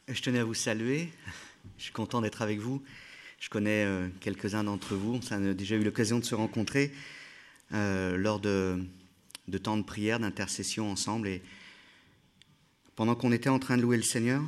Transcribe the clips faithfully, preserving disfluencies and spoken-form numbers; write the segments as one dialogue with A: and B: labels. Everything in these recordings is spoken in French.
A: Je tenais à vous saluer. Je suis content d'être avec vous. Je connais euh, quelques-uns d'entre vous. On a déjà eu l'occasion de se rencontrer euh, lors de, de temps de prière, d'intercession ensemble. Et pendant qu'on était en train de louer le Seigneur,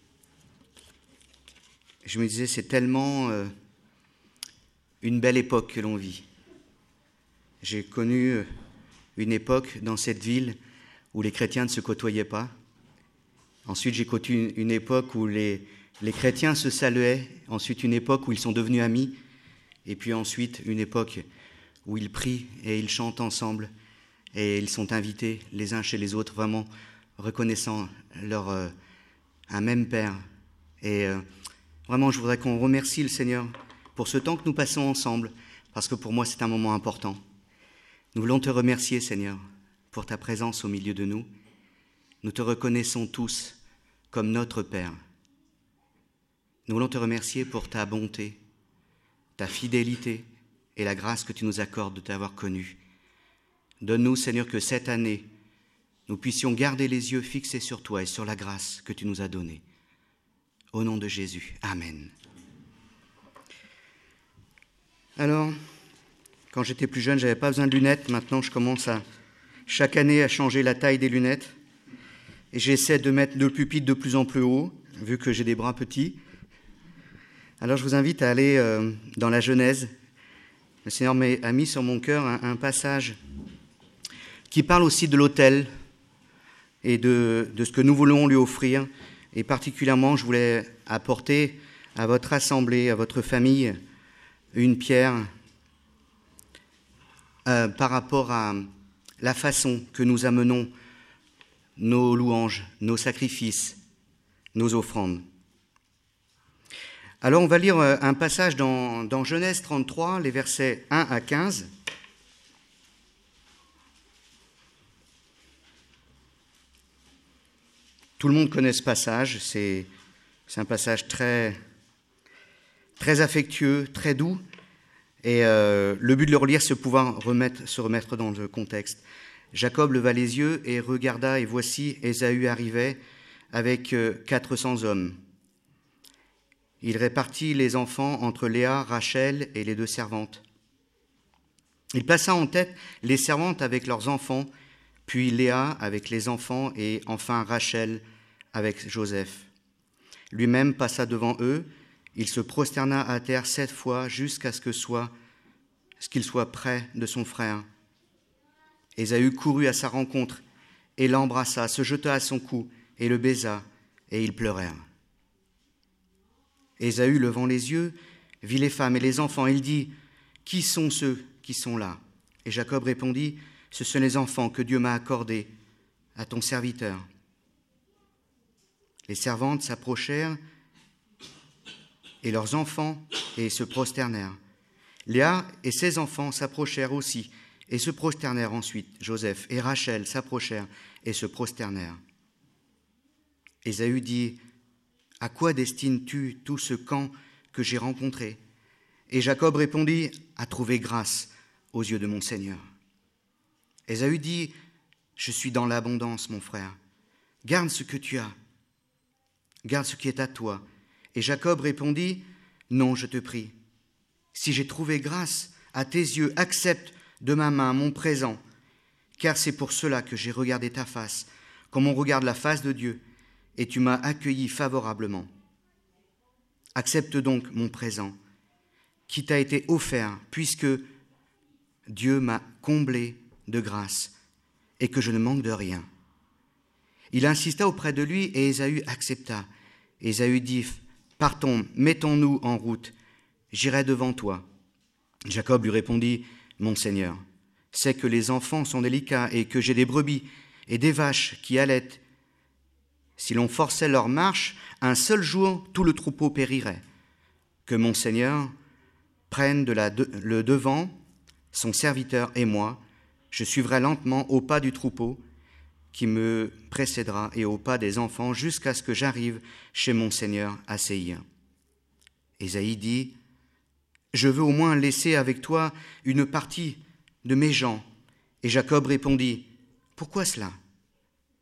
A: je me disais, c'est tellement euh, une belle époque que l'on vit. J'ai connu une époque dans cette ville où les chrétiens ne se côtoyaient pas. Ensuite, j'ai connu une époque où les, les chrétiens se saluaient. Ensuite, une époque où ils sont devenus amis. Et puis ensuite, une époque où ils prient et ils chantent ensemble. Et ils sont invités les uns chez les autres, vraiment reconnaissant leur, euh, un même Père. Et euh, vraiment, je voudrais qu'on remercie le Seigneur pour ce temps que nous passons ensemble, parce que pour moi, c'est un moment important. Nous voulons te remercier, Seigneur, pour ta présence au milieu de nous. Nous te reconnaissons tous comme notre Père. Nous voulons te remercier pour ta bonté, ta fidélité et la grâce que tu nous accordes de t'avoir connu. Donne-nous, Seigneur, que cette année, nous puissions garder les yeux fixés sur toi et sur la grâce que tu nous as donnée. Au nom de Jésus, Amen. Alors, quand j'étais plus jeune, je n'avais pas besoin de lunettes. Maintenant, je commence à, chaque année à changer la taille des lunettes. Et j'essaie de mettre le pupitre de plus en plus haut, vu que j'ai des bras petits. Alors je vous invite à aller euh, dans la Genèse. Le Seigneur a mis sur mon cœur un, un passage qui parle aussi de l'autel et de, de ce que nous voulons lui offrir. Et particulièrement, je voulais apporter à votre assemblée, à votre famille, une pierre euh, par rapport à la façon que nous amenons nos louanges, nos sacrifices, nos offrandes. Alors on va lire un passage dans, dans Genèse trente-trois, les versets un à quinze. Tout le monde connaît ce passage, c'est, c'est un passage très, très affectueux, très doux, et euh, le but de le relire, c'est de pouvoir remettre, se remettre dans le contexte. Jacob leva les yeux et regarda, et voici, Ésaü arrivait avec quatre cents hommes. Il répartit les enfants entre Léa, Rachel et les deux servantes. Il plaça en tête les servantes avec leurs enfants, puis Léa avec les enfants, et enfin Rachel avec Joseph. Lui-même passa devant eux, il se prosterna à terre sept fois jusqu'à ce que soit, ce qu'il soit près de son frère. Ésaü courut à sa rencontre et l'embrassa, se jeta à son cou et le baisa, et ils pleurèrent. Ésaü, levant les yeux, vit les femmes et les enfants. Il dit, « Qui sont ceux qui sont là ?» Et Jacob répondit, « Ce sont les enfants que Dieu m'a accordés à ton serviteur. » Les servantes s'approchèrent et leurs enfants et se prosternèrent. Léa et ses enfants s'approchèrent aussi et se prosternèrent ensuite. Joseph et Rachel s'approchèrent et se prosternèrent. Ésaü dit, « À quoi destines-tu tout ce camp que j'ai rencontré ?» Et Jacob répondit, « À trouver grâce aux yeux de mon Seigneur. » Ésaü dit, « Je suis dans l'abondance, mon frère. Garde ce que tu as. Garde ce qui est à toi. » Et Jacob répondit, « Non, je te prie. Si j'ai trouvé grâce à tes yeux, accepte de ma main mon présent, car c'est pour cela que j'ai regardé ta face, comme on regarde la face de Dieu, et tu m'as accueilli favorablement. Accepte donc mon présent, qui t'a été offert, puisque Dieu m'a comblé de grâce, et que je ne manque de rien. » Il insista auprès de lui, et Ésaü accepta. Ésaü dit, « Partons, mettons-nous en route, j'irai devant toi. » Jacob lui répondit, « Mon Seigneur, sais que les enfants sont délicats et que j'ai des brebis et des vaches qui allaitent. Si l'on forçait leur marche, un seul jour, tout le troupeau périrait. Que mon Seigneur prenne de la de, le devant, son serviteur et moi, je suivrai lentement au pas du troupeau qui me précédera et au pas des enfants jusqu'à ce que j'arrive chez mon Seigneur à Séhir. » Ésaïe dit, « Je veux au moins laisser avec toi une partie de mes gens. » Et Jacob répondit, « Pourquoi cela ?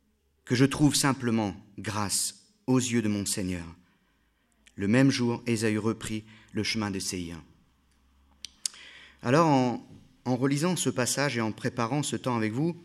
A: Que je trouve simplement grâce aux yeux de mon Seigneur. » Le même jour, Ésaü reprit le chemin de Séir. Alors, en, en relisant ce passage et en préparant ce temps avec vous,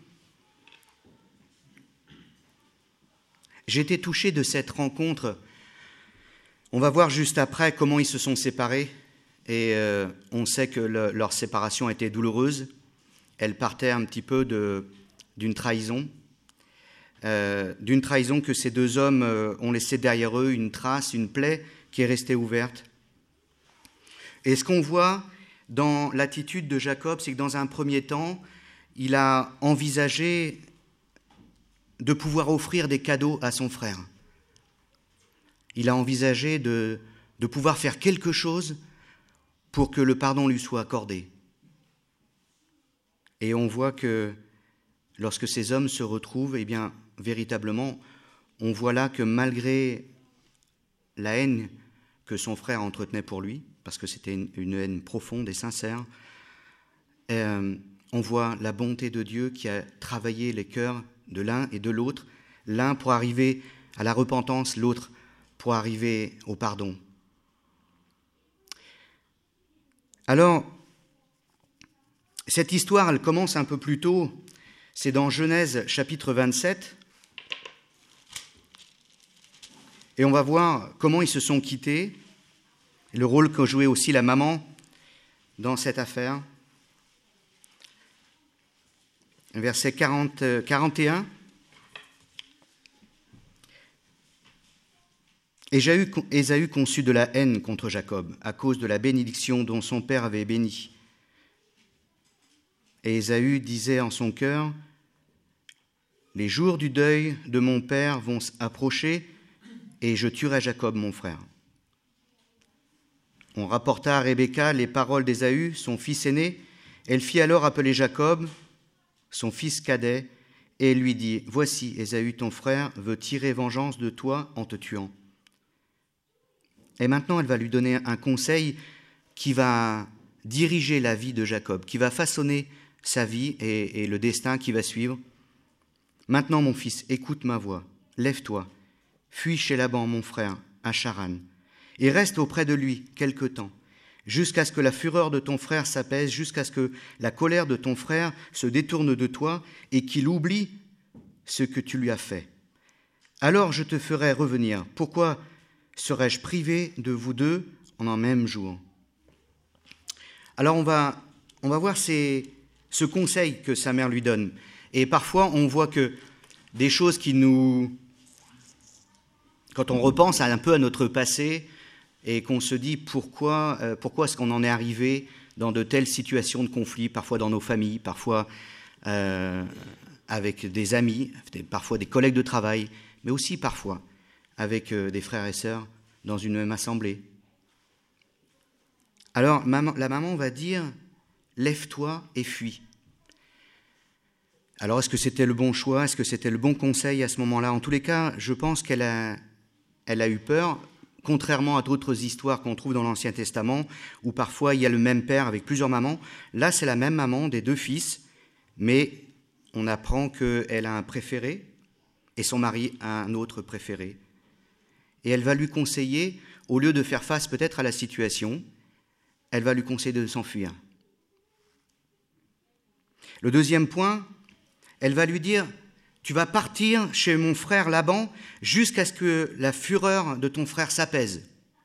A: j'ai été touché de cette rencontre. On va voir juste après comment ils se sont séparés, et euh, on sait que le, leur séparation a été douloureuse. Elle partait un petit peu de, d'une trahison, euh, d'une trahison que ces deux hommes euh, ont laissé derrière eux, une trace, une plaie qui est restée ouverte. Et ce qu'on voit dans l'attitude de Jacob, c'est que dans un premier temps, il a envisagé de pouvoir offrir des cadeaux à son frère. Il a envisagé de, de pouvoir faire quelque chose pour que le pardon lui soit accordé. Et on voit que lorsque ces hommes se retrouvent, eh bien, véritablement, on voit là que malgré la haine que son frère entretenait pour lui, parce que c'était une, une haine profonde et sincère, euh, on voit la bonté de Dieu qui a travaillé les cœurs de l'un et de l'autre, l'un pour arriver à la repentance, l'autre pour arriver au pardon. Alors, cette histoire, elle commence un peu plus tôt, c'est dans Genèse chapitre vingt-sept, et on va voir comment ils se sont quittés, le rôle qu'a joué aussi la maman dans cette affaire. Verset quarante, quarante et un. Ésaü, Ésaü conçut de la haine contre Jacob à cause de la bénédiction dont son père avait béni. Et Ésaü disait en son cœur, « Les jours du deuil de mon père vont approcher et je tuerai Jacob, mon frère. » On rapporta à Rebecca les paroles d'Ésaü, son fils aîné. Elle fit alors appeler Jacob, son fils cadet, et lui dit, « Voici, Ésaü, ton frère, veut tirer vengeance de toi en te tuant. » Et maintenant, elle va lui donner un conseil qui va diriger la vie de Jacob, qui va façonner sa vie et, et le destin qui va suivre. « Maintenant, mon fils, écoute ma voix, lève-toi, fuis chez Laban, mon frère, à Charan, et reste auprès de lui quelque temps, jusqu'à ce que la fureur de ton frère s'apaise, jusqu'à ce que la colère de ton frère se détourne de toi et qu'il oublie ce que tu lui as fait. Alors je te ferai revenir. Pourquoi serais-je privé de vous deux en un même jour ?» Alors on va, on va voir ces, ce conseil que sa mère lui donne. Et parfois on voit que des choses qui nous... Quand on repense un peu à notre passé et qu'on se dit pourquoi, euh, pourquoi est-ce qu'on en est arrivé dans de telles situations de conflit, parfois dans nos familles, parfois euh, avec des amis, parfois des collègues de travail, mais aussi parfois avec euh, des frères et sœurs dans une même assemblée. Alors maman, la maman va dire « Lève-toi et fuis ». Alors est-ce que c'était le bon choix? Est-ce que c'était le bon conseil à ce moment-là? En tous les cas, je pense qu'elle a, elle a eu peur, contrairement à d'autres histoires qu'on trouve dans l'Ancien Testament, où parfois il y a le même père avec plusieurs mamans. Là, c'est la même maman des deux fils, mais on apprend qu'elle a un préféré et son mari a un autre préféré. Et elle va lui conseiller, au lieu de faire face peut-être à la situation, elle va lui conseiller de s'enfuir. Le deuxième point, elle va lui dire « Tu vas partir chez mon frère Laban jusqu'à ce que la fureur de ton frère s'apaise. »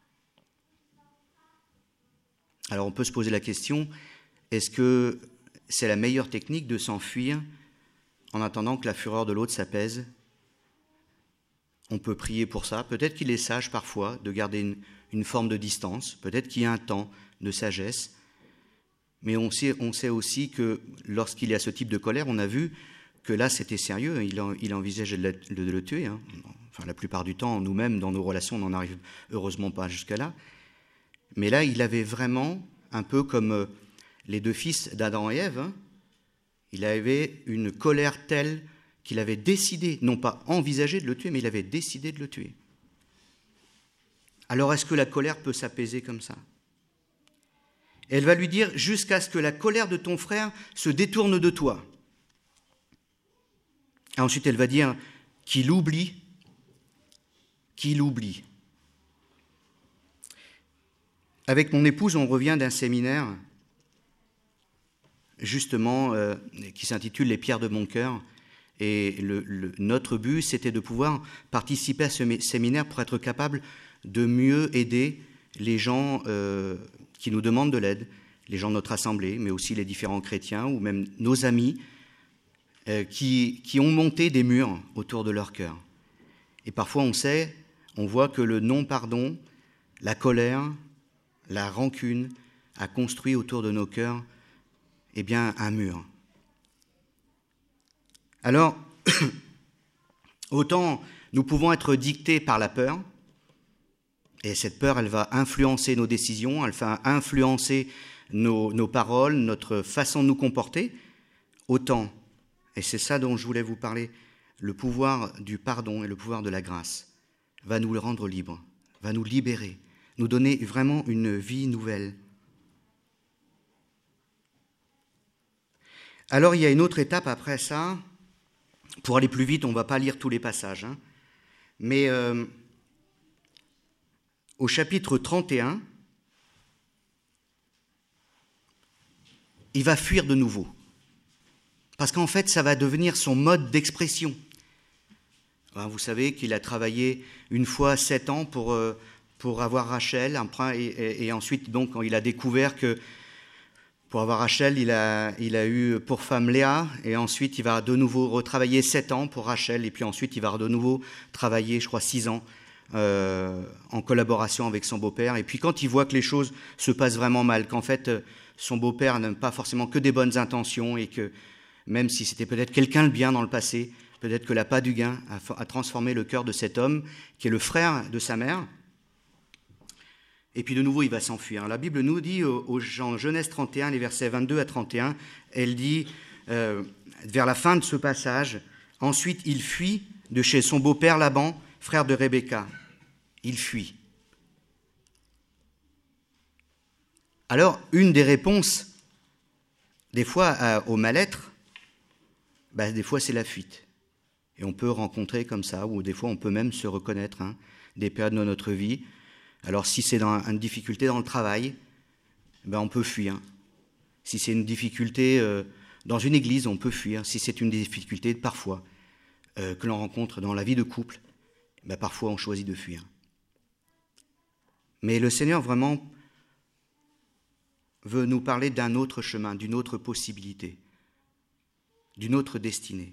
A: Alors on peut se poser la question, est-ce que c'est la meilleure technique de s'enfuir en attendant que la fureur de l'autre s'apaise? On peut prier pour ça. Peut-être qu'il est sage parfois de garder une, une forme de distance. Peut-être qu'il y a un temps de sagesse. Mais on sait, on sait aussi que lorsqu'il y a ce type de colère, on a vu que là, c'était sérieux. Il, en, il envisageait de le, de le tuer. Hein. Enfin, la plupart du temps, nous-mêmes, dans nos relations, on n'en arrive heureusement pas jusqu'à là. Mais là, il avait vraiment, un peu comme les deux fils d'Adam et Ève, hein, il avait une colère telle qu'il avait décidé, non pas envisagé de le tuer, mais il avait décidé de le tuer. Alors, est-ce que la colère peut s'apaiser comme ça? Elle va lui dire, jusqu'à ce que la colère de ton frère se détourne de toi. Et ensuite, elle va dire qu'il oublie, qui l'oublie. Avec mon épouse, on revient d'un séminaire, justement, euh, qui s'intitule « Les pierres de mon cœur ». Et le, le, notre but, c'était de pouvoir participer à ce séminaire pour être capable de mieux aider les gens euh, qui nous demandent de l'aide, les gens de notre assemblée, mais aussi les différents chrétiens ou même nos amis euh, qui, qui ont monté des murs autour de leur cœur. Et parfois, on sait, on voit que le non-pardon, la colère, la rancune a construit autour de nos cœurs eh bien, un mur. Alors, autant nous pouvons être dictés par la peur, et cette peur, elle va influencer nos décisions, elle va influencer nos, nos paroles, notre façon de nous comporter, autant, et c'est ça dont je voulais vous parler, le pouvoir du pardon et le pouvoir de la grâce va nous le rendre libre, va nous libérer, nous donner vraiment une vie nouvelle. Alors, il y a une autre étape après ça. Pour aller plus vite, on ne va pas lire tous les passages, hein. Mais euh, au chapitre trente et un, il va fuir de nouveau. Parce qu'en fait, ça va devenir son mode d'expression. Vous savez qu'il a travaillé une fois sept ans pour, euh, pour avoir Rachel, et, et, et ensuite, donc, quand il a découvert que pour avoir Rachel, il a, il a eu pour femme Léa, et ensuite il va de nouveau retravailler sept ans pour Rachel, et puis ensuite il va de nouveau travailler, je crois, six ans euh, en collaboration avec son beau-père. Et puis quand il voit que les choses se passent vraiment mal, qu'en fait son beau-père n'a pas forcément que des bonnes intentions, et que même si c'était peut-être quelqu'un de bien dans le passé, peut-être que l'appât du gain a, a transformé le cœur de cet homme, qui est le frère de sa mère. Et puis de nouveau, il va s'enfuir. La Bible nous dit, au Genèse trente et un, les versets vingt-deux à trente et un, elle dit, euh, vers la fin de ce passage, « Ensuite, il fuit de chez son beau-père Laban, frère de Rebecca. » Il fuit. Alors, une des réponses, des fois, à, au mal-être, bah, des fois, c'est la fuite. Et on peut rencontrer comme ça, ou des fois, on peut même se reconnaître, hein, des périodes de notre vie. Alors, si c'est dans une difficulté dans le travail, ben on peut fuir. Si c'est une difficulté euh, dans une église, on peut fuir. Si c'est une difficulté, parfois, euh, que l'on rencontre dans la vie de couple, ben parfois on choisit de fuir. Mais le Seigneur, vraiment, veut nous parler d'un autre chemin, d'une autre possibilité, d'une autre destinée.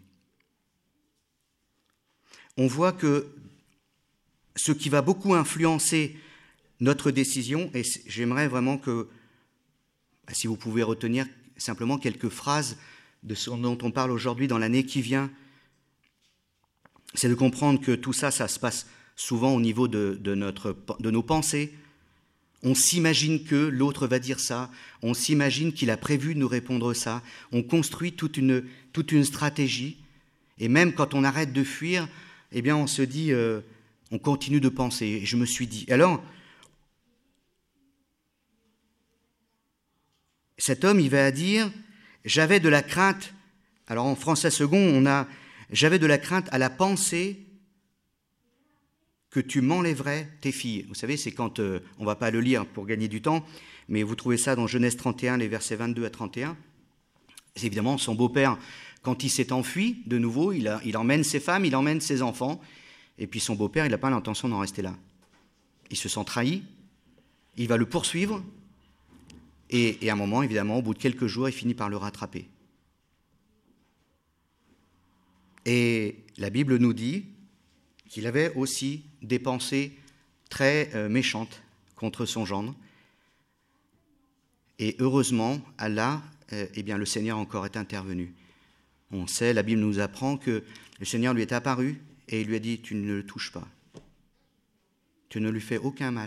A: On voit que ce qui va beaucoup influencer notre décision, et j'aimerais vraiment que, si vous pouvez retenir simplement quelques phrases de ce dont on parle aujourd'hui dans l'année qui vient, c'est de comprendre que tout ça, ça se passe souvent au niveau de, de, notre, de nos pensées. On s'imagine que l'autre va dire ça, on s'imagine qu'il a prévu de nous répondre ça, on construit toute une, toute une stratégie, et même quand on arrête de fuir, eh bien on se dit, euh, on continue de penser, et je me suis dit. Alors, cet homme, il va dire, j'avais de la crainte, alors en français second, on a, j'avais de la crainte à la pensée que tu m'enlèverais tes filles. Vous savez, c'est quand, euh, on ne va pas le lire pour gagner du temps, mais vous trouvez ça dans Genèse trente et un, les versets vingt-deux à trente et un. C'est évidemment son beau-père, quand il s'est enfui, de nouveau, il, a, il emmène ses femmes, il emmène ses enfants, et puis son beau-père, il n'a pas l'intention d'en rester là. Il se sent trahi, il va le poursuivre, Et, et à un moment, évidemment, au bout de quelques jours, il finit par le rattraper. Et la Bible nous dit qu'il avait aussi des pensées très euh, méchantes contre son gendre. Et heureusement, Allah, euh, eh bien, le Seigneur encore est intervenu. On sait, la Bible nous apprend que le Seigneur lui est apparu et il lui a dit « Tu ne le touches pas. Tu ne lui fais aucun mal. »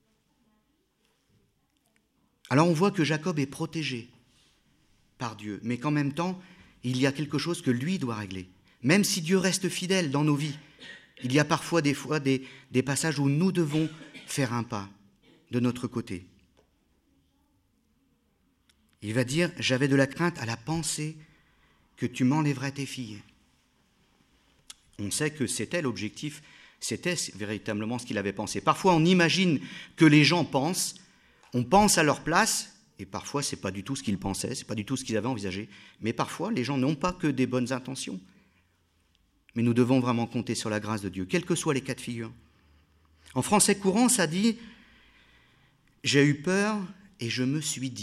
A: Alors on voit que Jacob est protégé par Dieu, mais qu'en même temps, il y a quelque chose que lui doit régler. Même si Dieu reste fidèle dans nos vies, il y a parfois des fois des, des passages où nous devons faire un pas de notre côté. Il va dire, j'avais de la crainte à la pensée que tu m'enlèverais tes filles. On sait que c'était l'objectif, c'était véritablement ce qu'il avait pensé. Parfois, on imagine que les gens pensent, on pense à leur place, et parfois, ce n'est pas du tout ce qu'ils pensaient, ce n'est pas du tout ce qu'ils avaient envisagé. Mais parfois, les gens n'ont pas que des bonnes intentions. Mais nous devons vraiment compter sur la grâce de Dieu, quels que soient les cas de figure. En français courant, ça dit « J'ai eu peur et je me suis dit ».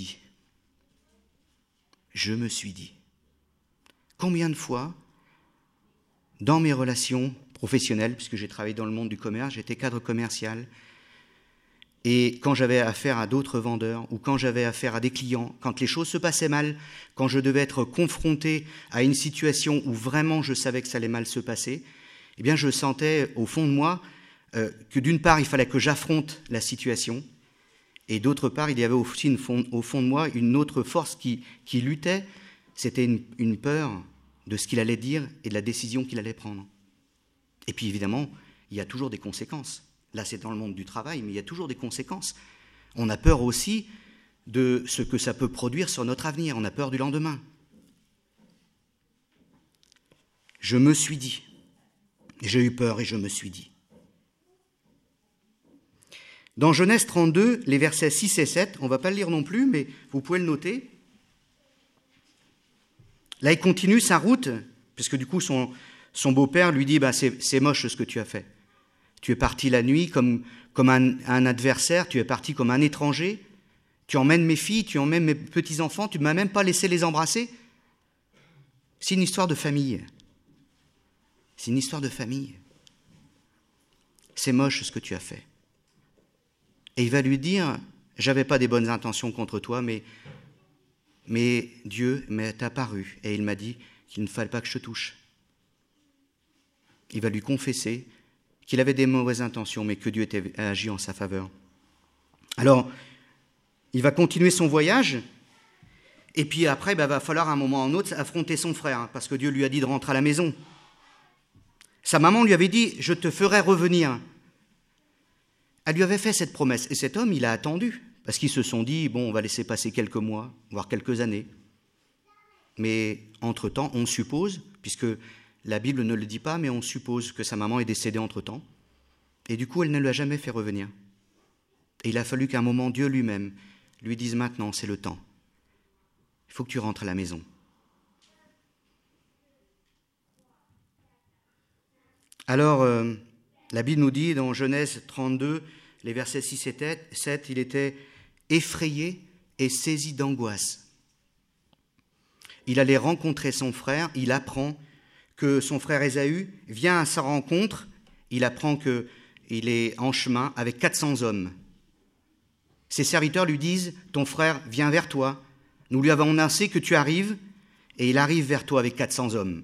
A: Je me suis dit. Combien de fois, dans mes relations professionnelles, puisque j'ai travaillé dans le monde du commerce, j'étais cadre commercial, et quand j'avais affaire à d'autres vendeurs, ou quand j'avais affaire à des clients, quand les choses se passaient mal, quand je devais être confronté à une situation où vraiment je savais que ça allait mal se passer, eh bien je sentais au fond de moi euh, que d'une part, il fallait que j'affronte la situation, et d'autre part, il y avait aussi une fond, au fond de moi une autre force qui, qui luttait, c'était une, une peur de ce qu'il allait dire et de la décision qu'il allait prendre. Et puis évidemment, il y a toujours des conséquences. Là, c'est dans le monde du travail, mais il y a toujours des conséquences. On a peur aussi de ce que ça peut produire sur notre avenir. On a peur du lendemain. Je me suis dit. J'ai eu peur et je me suis dit. Dans Genèse trente-deux, les versets six et sept, on ne va pas le lire non plus, mais vous pouvez le noter. Là, il continue sa route, puisque du coup, son, son beau-père lui dit bah, « c'est, c'est moche ce que tu as fait. Tu es parti la nuit comme, comme un, un adversaire, tu es parti comme un étranger, tu emmènes mes filles, tu emmènes mes petits-enfants, tu ne m'as même pas laissé les embrasser. » C'est une histoire de famille. C'est une histoire de famille. C'est moche ce que tu as fait. Et il va lui dire, j'avais pas des bonnes intentions contre toi, mais, mais Dieu m'est apparu et il m'a dit qu'il ne fallait pas que je te touche. Il va lui confesser qu'il avait des mauvaises intentions, mais que Dieu était agi en sa faveur. Alors, il va continuer son voyage, et puis après, il bah, va falloir à un moment ou à un autre affronter son frère, parce que Dieu lui a dit de rentrer à la maison. Sa maman lui avait dit, je te ferai revenir. Elle lui avait fait cette promesse, et cet homme, il a attendu, parce qu'ils se sont dit, bon, on va laisser passer quelques mois, voire quelques années. Mais entre-temps, on suppose, puisque la Bible ne le dit pas, mais on suppose que sa maman est décédée entre-temps, et du coup, elle ne l'a jamais fait revenir. Et il a fallu qu'à un moment, Dieu lui-même lui dise, maintenant, c'est le temps. Il faut que tu rentres à la maison. Alors, euh, la Bible nous dit dans Genèse trente-deux, les versets six et sept, il était effrayé et saisi d'angoisse. Il allait rencontrer son frère, il apprend que son frère Ésaü vient à sa rencontre, il apprend qu'il est en chemin avec quatre cents hommes. Ses serviteurs lui disent, ton frère vient vers toi, nous lui avons annoncé que tu arrives, et il arrive vers toi avec quatre cents hommes.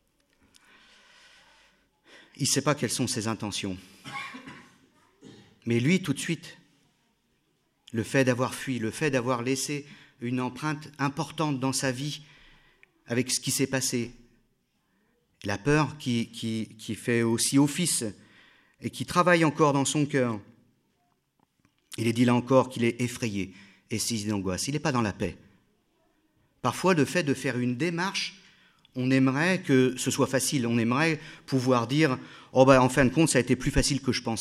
A: Il ne sait pas quelles sont ses intentions. Mais lui, tout de suite, le fait d'avoir fui, le fait d'avoir laissé une empreinte importante dans sa vie avec ce qui s'est passé, la peur qui, qui, qui fait aussi office et qui travaille encore dans son cœur, il est dit là encore qu'il est effrayé et saisi d'angoisse. Il n'est pas dans la paix. Parfois, le fait de faire une démarche, on aimerait que ce soit facile, on aimerait pouvoir dire « Oh ben, en fin de compte, ça a été plus facile que je pensais ».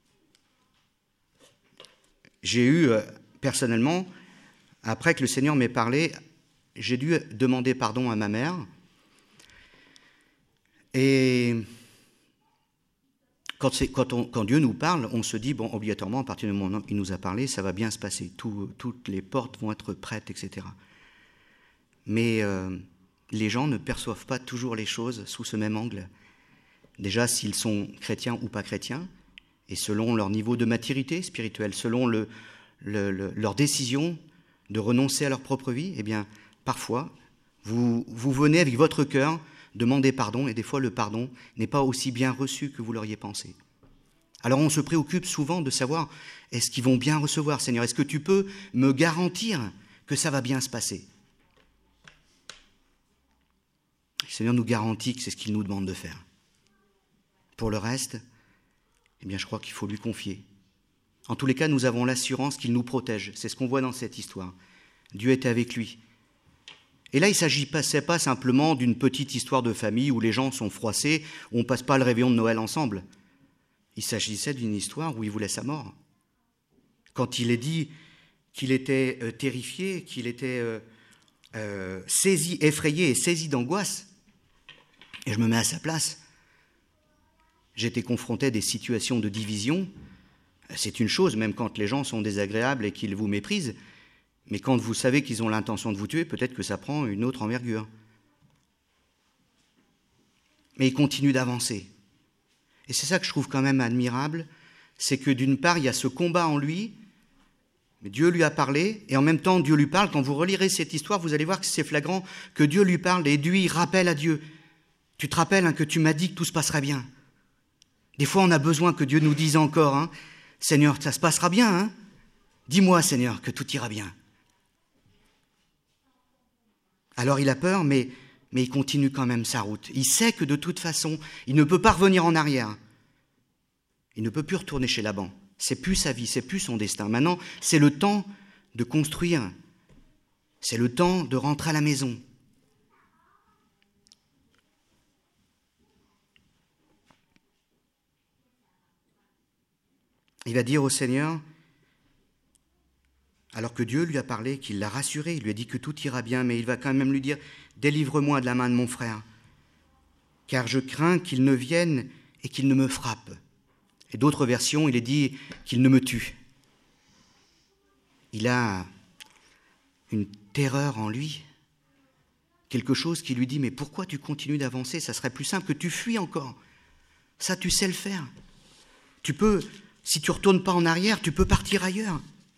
A: J'ai eu, euh, personnellement, après que le Seigneur m'ait parlé, j'ai dû demander pardon à ma mère. Et quand, c'est, quand, on, quand Dieu nous parle, on se dit, bon, obligatoirement, à partir du moment où il nous a parlé, ça va bien se passer, Tout, toutes les portes vont être prêtes, et cetera. Mais euh, les gens ne perçoivent pas toujours les choses sous ce même angle. Déjà, s'ils sont chrétiens ou pas chrétiens, et selon leur niveau de maturité spirituelle, selon le, le, le, leur décision de renoncer à leur propre vie, eh bien, parfois, vous, vous venez avec votre cœur demander pardon, et des fois, le pardon n'est pas aussi bien reçu que vous l'auriez pensé. Alors, on se préoccupe souvent de savoir, est-ce qu'ils vont bien recevoir, Seigneur ? Est-ce que tu peux me garantir que ça va bien se passer ? Le Seigneur nous garantit que c'est ce qu'il nous demande de faire. Pour le reste, eh bien, je crois qu'il faut lui confier. En tous les cas, nous avons l'assurance qu'il nous protège. C'est ce qu'on voit dans cette histoire. Dieu était avec lui. Et là, il ne s'agissait pas simplement d'une petite histoire de famille où les gens sont froissés, où on ne passe pas le réveillon de Noël ensemble. Il s'agissait d'une histoire où il voulait sa mort. Quand il est dit qu'il était euh, terrifié, qu'il était euh, euh, saisi, effrayé et saisi d'angoisse, et je me mets à sa place, j'étais confronté à des situations de division. C'est une chose, même quand les gens sont désagréables et qu'ils vous méprisent, mais quand vous savez qu'ils ont l'intention de vous tuer, peut-être que ça prend une autre envergure. Mais il continue d'avancer. Et c'est ça que je trouve quand même admirable, c'est que d'une part, il y a ce combat en lui, mais Dieu lui a parlé, et en même temps, Dieu lui parle. Quand vous relirez cette histoire, vous allez voir que c'est flagrant, que Dieu lui parle, et lui, il rappelle à Dieu. Tu te rappelles hein, que tu m'as dit que tout se passerait bien. Des fois, on a besoin que Dieu nous dise encore, hein, Seigneur, ça se passera bien, hein. Dis-moi, Seigneur, que tout ira bien. Alors il a peur, mais, mais il continue quand même sa route. Il sait que de toute façon, il ne peut pas revenir en arrière. Il ne peut plus retourner chez Laban. C'est plus sa vie, c'est plus son destin. Maintenant, c'est le temps de construire. C'est le temps de rentrer à la maison. Il va dire au Seigneur, alors que Dieu lui a parlé, qu'il l'a rassuré, il lui a dit que tout ira bien, mais il va quand même lui dire « Délivre-moi de la main de mon frère, car je crains qu'il ne vienne et qu'il ne me frappe. » Et d'autres versions, il est dit qu'il ne me tue. Il a une terreur en lui, quelque chose qui lui dit « Mais pourquoi tu continues d'avancer ? Ça serait plus simple que tu fuis encore. Ça, tu sais le faire. Tu peux, si tu ne retournes pas en arrière, tu peux partir ailleurs. »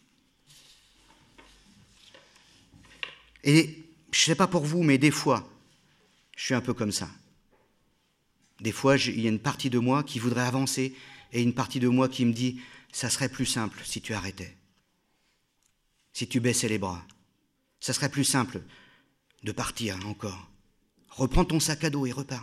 A: Et je ne sais pas pour vous, mais des fois, je suis un peu comme ça. Des fois, il y a une partie de moi qui voudrait avancer et une partie de moi qui me dit « ça serait plus simple si tu arrêtais, si tu baissais les bras. Ça serait plus simple de partir encore. Reprends ton sac à dos et repars. »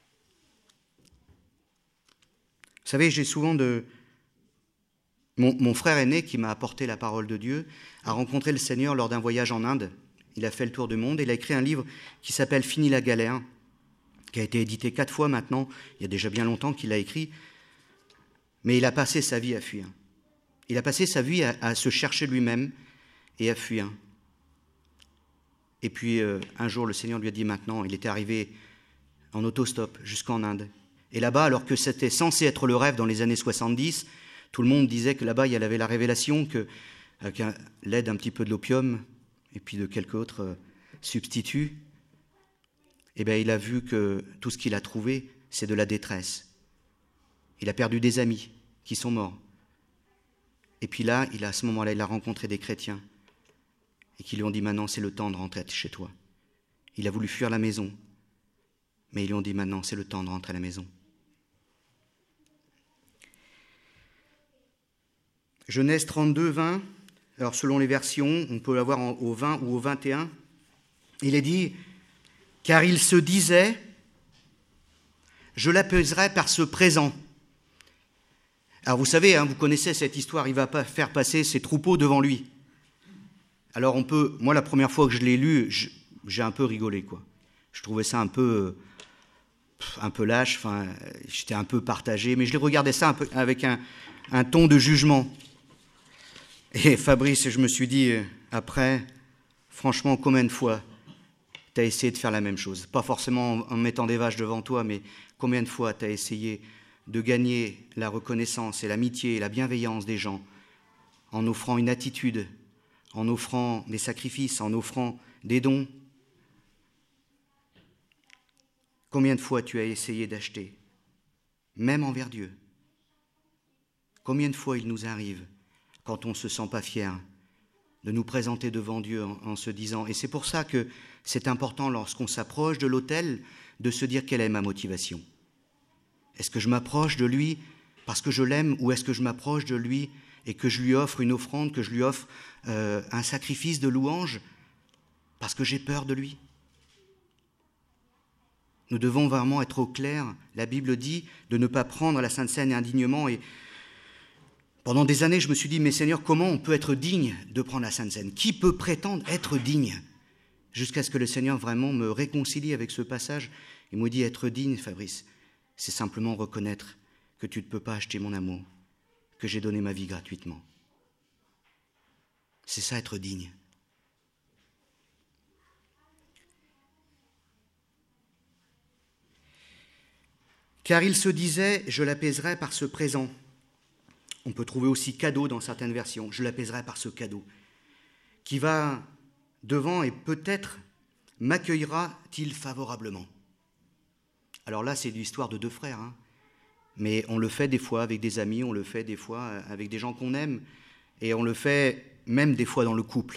A: Vous savez, j'ai souvent de... Mon, mon frère aîné, qui m'a apporté la parole de Dieu, a rencontré le Seigneur lors d'un voyage en Inde. Il a fait le tour du monde et il a écrit un livre qui s'appelle « Fini la galère », qui a été édité quatre fois maintenant. Il y a déjà bien longtemps qu'il l'a écrit. Mais il a passé sa vie à fuir. Il a passé sa vie à, à se chercher lui-même et à fuir. Et puis euh, un jour, le Seigneur lui a dit maintenant, il était arrivé en autostop jusqu'en Inde. Et là-bas, alors que c'était censé être le rêve dans les années soixante-dix, tout le monde disait que là-bas, il y avait la révélation qu'avec l'aide un petit peu de l'opium et puis de quelques autres euh, substituts, eh bien, il a vu que tout ce qu'il a trouvé, c'est de la détresse. Il a perdu des amis qui sont morts. Et puis là, il a, à ce moment-là, il a rencontré des chrétiens et qui lui ont dit « Maintenant, c'est le temps de rentrer chez toi ». Il a voulu fuir la maison, mais ils lui ont dit « Maintenant, c'est le temps de rentrer à la maison ». Genèse trente-deux, vingt, alors selon les versions, on peut l'avoir au vingt ou au vingt et un, il est dit « Car il se disait, je l'apaiserai par ce présent ». Alors vous savez, hein, vous connaissez cette histoire, il va pas faire passer ses troupeaux devant lui. Alors on peut, moi la première fois que je l'ai lu, je, j'ai un peu rigolé, quoi. Je trouvais ça un peu, un peu lâche, enfin, j'étais un peu partagé, mais je regardais ça un peu avec un, un ton de jugement. Et Fabrice, je me suis dit, après, franchement, combien de fois tu as essayé de faire la même chose ? Pas forcément en mettant des vaches devant toi, mais combien de fois tu as essayé de gagner la reconnaissance et l'amitié et la bienveillance des gens en offrant une attitude, en offrant des sacrifices, en offrant des dons. Combien de fois tu as essayé d'acheter, même envers Dieu ? Combien de fois il nous arrive, quand on ne se sent pas fier, de nous présenter devant Dieu en, en se disant, et c'est pour ça que c'est important lorsqu'on s'approche de l'autel, de se dire quelle est ma motivation. Est-ce que je m'approche de lui parce que je l'aime, ou est-ce que je m'approche de lui et que je lui offre une offrande, que je lui offre euh, un sacrifice de louange parce que j'ai peur de lui ? Nous devons vraiment être au clair. La Bible dit de ne pas prendre la Sainte Seine indignement. Et pendant des années, je me suis dit, mais Seigneur, comment on peut être digne de prendre la Sainte Seine ? Qui peut prétendre être digne ? Jusqu'à ce que le Seigneur vraiment me réconcilie avec ce passage et me dit, être digne, Fabrice, c'est simplement reconnaître que tu ne peux pas acheter mon amour, que j'ai donné ma vie gratuitement. C'est ça être digne. Car il se disait, je l'apaiserai par ce présent. On peut trouver aussi cadeau dans certaines versions. Je l'apaiserai par ce cadeau. Qui va devant et peut-être m'accueillera-t-il favorablement. Alors là, c'est l'histoire de deux frères. Hein. Mais on le fait des fois avec des amis, on le fait des fois avec des gens qu'on aime. Et on le fait même des fois dans le couple.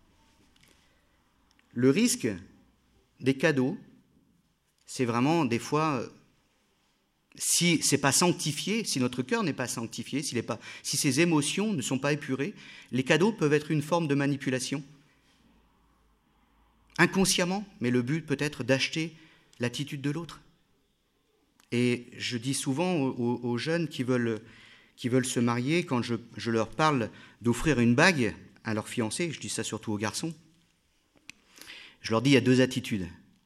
A: Le risque des cadeaux, c'est vraiment des fois... Si ce n'est pas sanctifié, si notre cœur n'est pas sanctifié, s'il est pas, si ses émotions ne sont pas épurées, les cadeaux peuvent être une forme de manipulation. Inconsciemment, mais le but peut être d'acheter l'attitude de l'autre. Et je dis souvent aux, aux jeunes qui veulent, qui veulent se marier, quand je, je leur parle d'offrir une bague à leur fiancé, je dis ça surtout aux garçons, je leur dis il y a deux attitudes.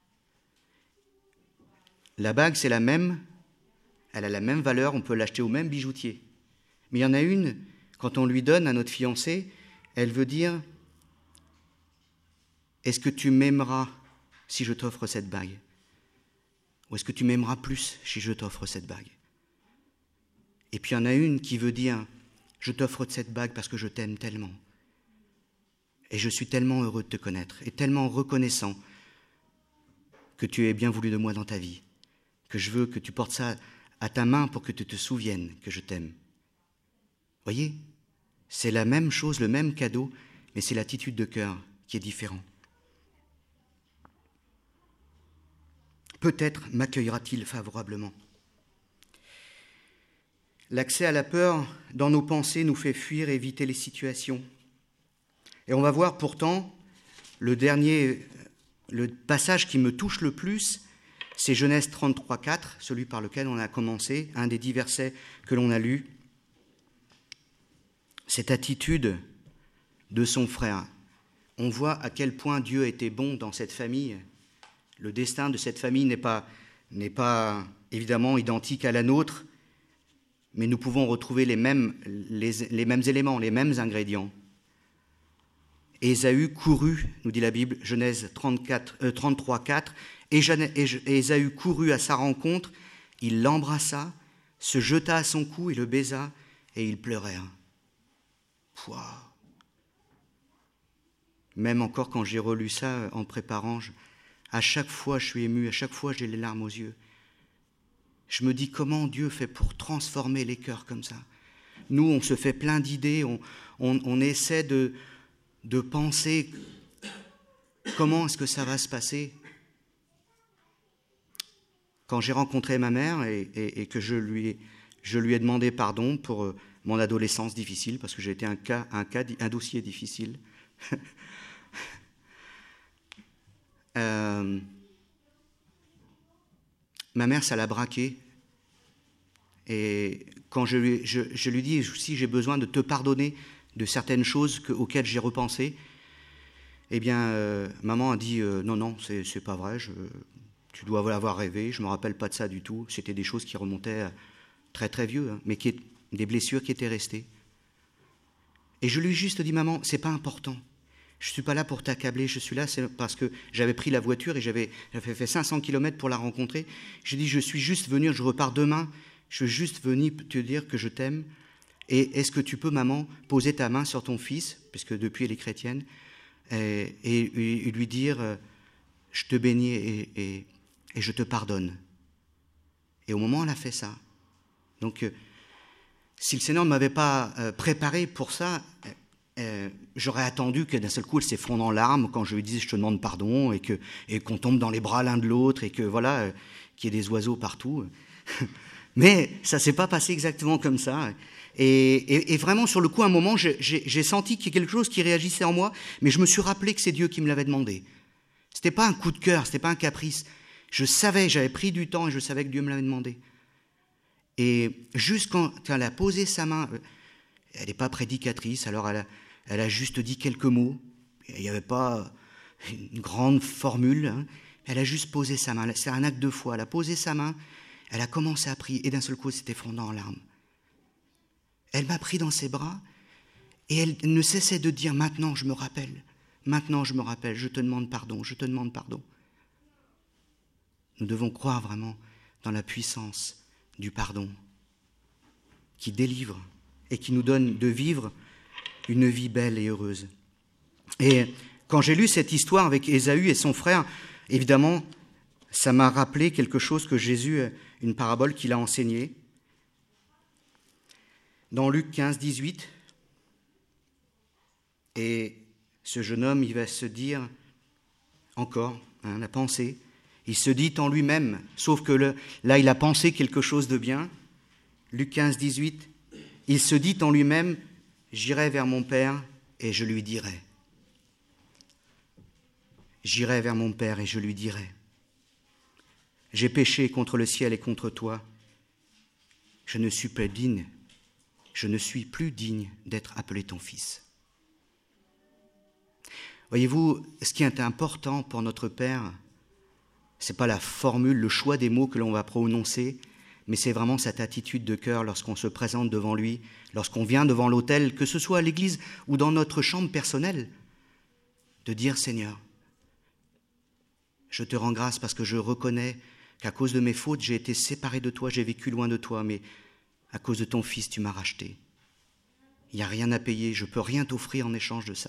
A: La bague, c'est la même. Elle a la même valeur, on peut l'acheter au même bijoutier. Mais il y en a une, quand on lui donne à notre fiancé, elle veut dire « Est-ce que tu m'aimeras si je t'offre cette bague ? Ou est-ce que tu m'aimeras plus si je t'offre cette bague ?» Et puis il y en a une qui veut dire « Je t'offre cette bague parce que je t'aime tellement. Et je suis tellement heureux de te connaître et tellement reconnaissant que tu aies bien voulu de moi dans ta vie, que je veux que tu portes ça à ta main pour que tu te souviennes que je t'aime. » Voyez, c'est la même chose, le même cadeau, mais c'est l'attitude de cœur qui est différente. Peut-être m'accueillera-t-il favorablement. L'accès à la peur dans nos pensées nous fait fuir et éviter les situations. Et on va voir pourtant le dernier, le passage qui me touche le plus, c'est Genèse trente-trois, quatre, celui par lequel on a commencé, un des dix versets que l'on a lus. Cette attitude de son frère. On voit à quel point Dieu a été bon dans cette famille. Le destin de cette famille n'est pas, n'est pas évidemment identique à la nôtre, mais nous pouvons retrouver les mêmes, les, les mêmes éléments, les mêmes ingrédients. Ésaü courut, nous dit la Bible, Genèse trente-quatre, euh, trente-trois, quatre, et Ésaü courut à sa rencontre, il l'embrassa, se jeta à son cou et le baisa, et ils pleurèrent. Pouah. Même encore quand j'ai relu ça en préparant, je, à chaque fois je suis ému, à chaque fois j'ai les larmes aux yeux. Je me dis comment Dieu fait pour transformer les cœurs comme ça. Nous, on se fait plein d'idées, on, on, on essaie de, de penser comment est-ce que ça va se passer. Quand j'ai rencontré ma mère et, et, et que je lui, ai, je lui ai demandé pardon pour mon adolescence difficile, parce que j'ai été un, cas, un, cas, un dossier difficile, euh, ma mère, ça l'a braqué. Et quand je lui, je, je lui dis, si j'ai besoin de te pardonner de certaines choses que, auxquelles j'ai repensé, eh bien, euh, maman a dit, euh, non, non, c'est, c'est pas vrai, je... Tu dois l'avoir rêvé, je ne me rappelle pas de ça du tout. C'était des choses qui remontaient très très vieux, hein, mais qui est, des blessures qui étaient restées. Et je lui ai juste dit, maman, c'est pas important. Je ne suis pas là pour t'accabler, je suis là c'est parce que j'avais pris la voiture et j'avais, j'avais fait cinq cents kilomètres pour la rencontrer. J'ai dit, je suis juste venu, je repars demain, je suis juste venu te dire que je t'aime. Et est-ce que tu peux, maman, poser ta main sur ton fils, puisque depuis elle est chrétienne, et, et, et lui dire, je te bénis et... et Et je te pardonne. Et au moment où elle a fait ça, donc euh, si le Seigneur ne m'avait pas euh, préparé pour ça, euh, euh, j'aurais attendu que d'un seul coup elle s'effondre en larmes quand je lui disais je te demande pardon et, que, et qu'on tombe dans les bras l'un de l'autre et que voilà, euh, qu'il y ait des oiseaux partout. Mais ça ne s'est pas passé exactement comme ça. Et, et, et vraiment sur le coup, à un moment, j'ai, j'ai, j'ai senti qu'il y a quelque chose qui réagissait en moi, mais je me suis rappelé que c'est Dieu qui me l'avait demandé. Ce n'était pas un coup de cœur, ce n'était pas un caprice. Je savais, j'avais pris du temps et je savais que Dieu me l'avait demandé. Et juste quand elle a posé sa main, elle n'est pas prédicatrice, alors elle a, elle a juste dit quelques mots. Il n'y avait pas une grande formule. Hein. Elle a juste posé sa main. C'est un acte de foi. Elle a posé sa main Elle a commencé à prier et d'un seul coup, elle s'est effondrée en larmes. Elle m'a pris dans ses bras et elle ne cessait de dire « Maintenant, je me rappelle, maintenant, je me rappelle, je te demande pardon, je te demande pardon. » Nous devons croire vraiment dans la puissance du pardon qui délivre et qui nous donne de vivre une vie belle et heureuse. Et quand j'ai lu cette histoire avec Ésaü et son frère, évidemment, ça m'a rappelé quelque chose que Jésus, une parabole qu'il a enseignée. Dans Luc quinze, dix-huit, et ce jeune homme, il va se dire encore, hein, la pensée, il se dit en lui-même, sauf que le, là, il a pensé quelque chose de bien. Luc quinze, dix-huit, il se dit en lui-même, j'irai vers mon Père et je lui dirai. J'irai vers mon Père et je lui dirai. J'ai péché contre le ciel et contre toi. Je ne suis pas digne, je ne suis plus digne d'être appelé ton fils. Voyez-vous, ce qui est important pour notre Père, ce n'est pas la formule, le choix des mots que l'on va prononcer, mais c'est vraiment cette attitude de cœur lorsqu'on se présente devant lui, lorsqu'on vient devant l'autel, que ce soit à l'église ou dans notre chambre personnelle, de dire « Seigneur, je te rends grâce parce que je reconnais qu'à cause de mes fautes, j'ai été séparé de toi, j'ai vécu loin de toi, mais à cause de ton Fils, tu m'as racheté. Il n'y a rien à payer, je ne peux rien t'offrir en échange de ça. »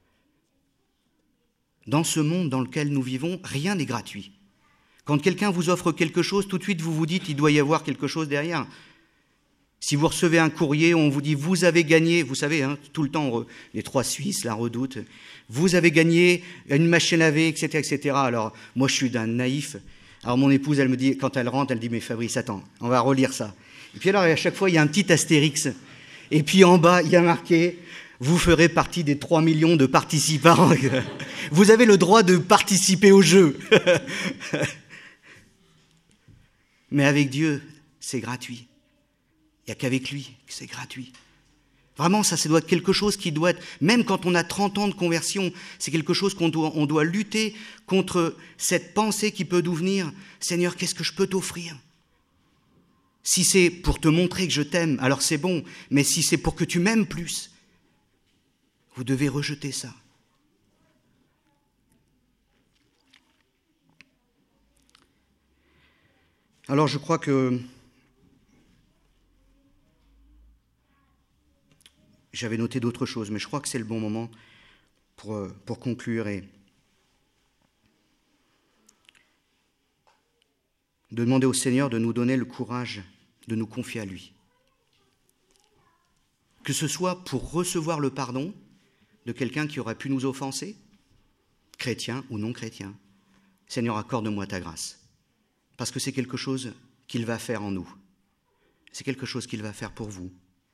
A: Dans ce monde dans lequel nous vivons, rien n'est gratuit. Quand quelqu'un vous offre quelque chose, tout de suite vous vous dites il doit y avoir quelque chose derrière. Si vous recevez un courrier, on vous dit vous avez gagné, vous savez, hein, tout le temps, les trois Suisses la redoutent, vous avez gagné une machine à laver, et cetera, et cetera. Alors moi je suis d'un naïf. Alors mon épouse, elle me dit, quand elle rentre, elle dit mais Fabrice, attends, on va relire ça. Et puis alors à chaque fois il y a un petit astérix. Et puis en bas il y a marqué vous ferez partie des trois millions de participants. Vous avez le droit de participer au jeu. Mais avec Dieu, c'est gratuit. Il n'y a qu'avec lui que c'est gratuit. Vraiment, ça, ça doit être quelque chose qui doit être, même quand on a trente ans de conversion, c'est quelque chose qu'on doit, on doit lutter contre cette pensée qui peut nous venir. Seigneur, qu'est-ce que je peux t'offrir ? Si c'est pour te montrer que je t'aime, alors c'est bon. Mais si c'est pour que tu m'aimes plus, vous devez rejeter ça. Alors je crois que j'avais noté d'autres choses, mais je crois que c'est le bon moment pour, pour conclure et de demander au Seigneur de nous donner le courage de nous confier à lui. Que ce soit pour recevoir le pardon de quelqu'un qui aurait pu nous offenser, chrétien ou non chrétien. Seigneur, accorde-moi ta grâce. Parce que c'est quelque chose qu'il va faire en nous. C'est quelque chose qu'il va faire pour vous.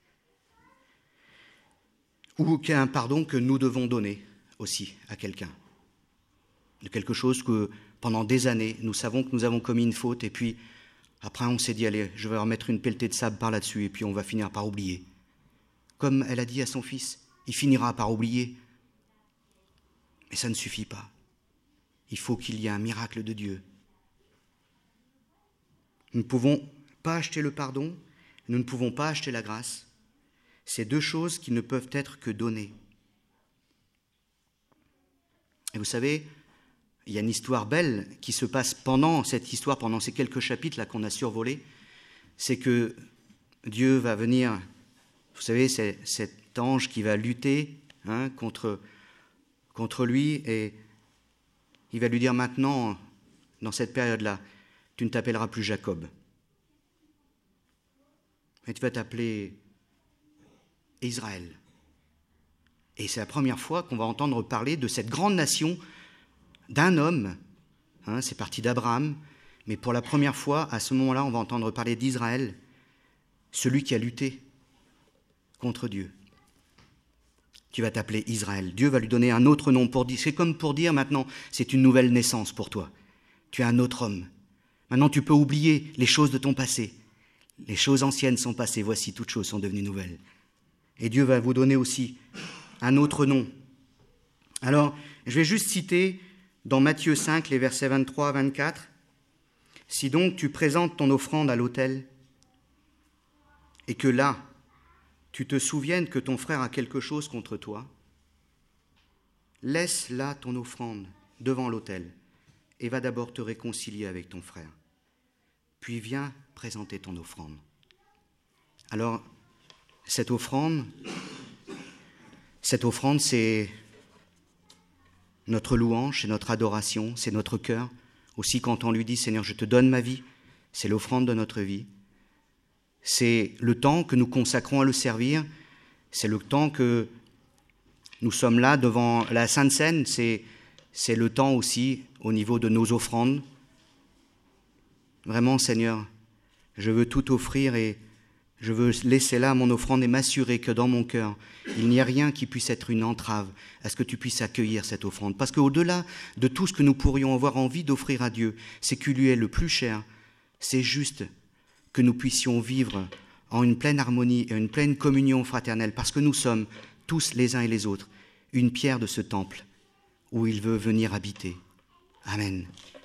A: Ou qu'il y a un pardon que nous devons donner aussi à quelqu'un. De quelque chose que pendant des années, nous savons que nous avons commis une faute et puis après on s'est dit, allez, je vais remettre une pelletée de sable par là-dessus et puis on va finir par oublier. Comme elle a dit à son fils, il finira par oublier. Mais ça ne suffit pas. Il faut qu'il y ait un miracle de Dieu. Nous ne pouvons pas acheter le pardon, nous ne pouvons pas acheter la grâce. C'est deux choses qui ne peuvent être que données. Et vous savez, il y a une histoire belle qui se passe pendant cette histoire, pendant ces quelques chapitres là qu'on a survolés. C'est que Dieu va venir, vous savez, c'est cet ange qui va lutter hein, contre, contre lui et il va lui dire maintenant, dans cette période-là, tu ne t'appelleras plus Jacob, mais tu vas t'appeler Israël. Et c'est la première fois qu'on va entendre parler de cette grande nation d'un homme. Hein, c'est parti d'Abraham, mais pour la première fois, à ce moment-là, on va entendre parler d'Israël, celui qui a lutté contre Dieu. Tu vas t'appeler Israël. Dieu va lui donner un autre nom pour dire. C'est comme pour dire maintenant, c'est une nouvelle naissance pour toi. Tu es un autre homme. Maintenant, tu peux oublier les choses de ton passé. Les choses anciennes sont passées. Voici, toutes choses sont devenues nouvelles. Et Dieu va vous donner aussi un autre nom. Alors, je vais juste citer dans Matthieu cinq, les versets vingt-trois à vingt-quatre. Si donc tu présentes ton offrande à l'autel et que là, tu te souviennes que ton frère a quelque chose contre toi, laisse là ton offrande devant l'autel et va d'abord te réconcilier avec ton frère. Puis viens présenter ton offrande. Alors, cette offrande, cette offrande, c'est notre louange, c'est notre adoration, c'est notre cœur. Aussi, quand on lui dit « Seigneur, je te donne ma vie », c'est l'offrande de notre vie. C'est le temps que nous consacrons à le servir, c'est le temps que nous sommes là devant la Sainte Seine, c'est, c'est le temps aussi au niveau de nos offrandes. Vraiment, Seigneur, je veux tout offrir et je veux laisser là mon offrande et m'assurer que dans mon cœur, il n'y a rien qui puisse être une entrave à ce que tu puisses accueillir cette offrande. Parce qu'au-delà de tout ce que nous pourrions avoir envie d'offrir à Dieu, c'est qui lui est le plus cher, c'est juste que nous puissions vivre en une pleine harmonie et une pleine communion fraternelle, parce que nous sommes tous les uns et les autres une pierre de ce temple où il veut venir habiter. Amen.